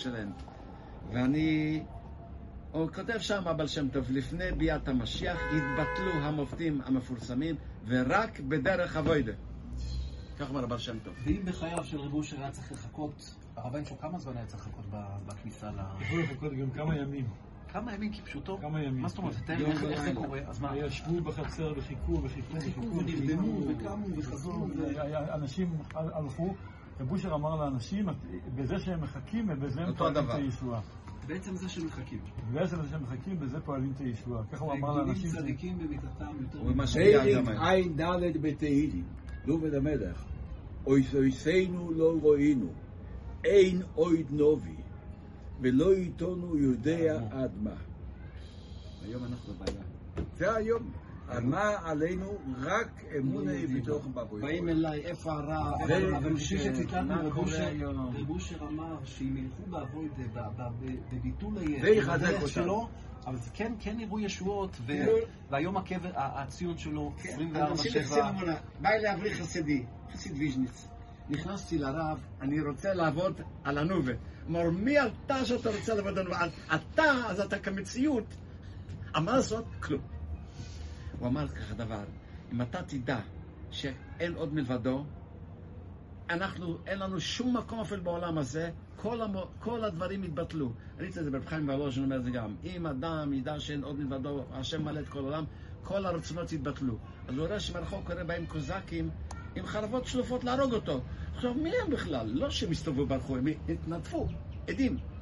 שלהם. ואני... הוא כותב שם, אבל שם טוב, לפני ביאת המשיח התבטלו המופתים המפורסמים, ורק בדרך אבוידה. כך אומר הבעל שם טוב. ואם בחייו של רב אושר היה צריך לחכות, הרב איינשטיין כמה זמן היה צריך לחכות בכניסה יכול לחכות גם כמה ימים. כמה ימים כפשוטו? כמה ימים. מה זאת אומרת? איך זה קורה? אז מה? ישבו בחצר וחיכו ונרדמו וקמו וחזרו. אנשים הלכו, רב אושר אמר לאנשים, בזה שהם מחכים ובזה הם פועלים את הישועה. בעצם זה שמחכים. בעצם זה שמחכים, בזה פועלים את הישועה. ככה הוא אמר לאנשים. צדיקים במיתתם יותר. פרק עין ד' בתהילים, דוד המלך, אויסינו לא רוינו, אין אויד נובי, ולא איתנו יודע עד מה. היום אנחנו בבעיה. זה היום. מה עלינו? רק אמונה בתוך בבוי. באים אליי, איפה הרע? אבל בשביל שציטטנו, רב אושר אמר שאם ילכו בעבוד, בביטול הדרך שלו, אבל זה כן יראו ישועות, והיום הציון שלו 24/7. בא אלי אברי חסידי, חסיד ויז'ניץ. נכנסתי לרב, אני רוצה לעבוד על הנובה. אמר, מי אתה שאתה רוצה לעבוד על הנובה? אתה, אז אתה כמציאות. אמר זאת, כלום. הוא אמר ככה דבר, אם אתה תדע שאין עוד מלבדו, אין לנו שום מקום אפילו בעולם הזה, כל הדברים יתבטלו. ראיתי את זה ברב חיים ולוז'ין אומר את זה גם. אם אדם ידע שאין עוד מלבדו, השם מלא את כל העולם, כל הרצונות יתבטלו. אז הוא רואה שמרחוק קורא בהם קוזקים עם חרבות שלופות להרוג אותו. עכשיו, מי הם בכלל? לא שהם הסתובבו ברחוב, הם התנדפו, עדים.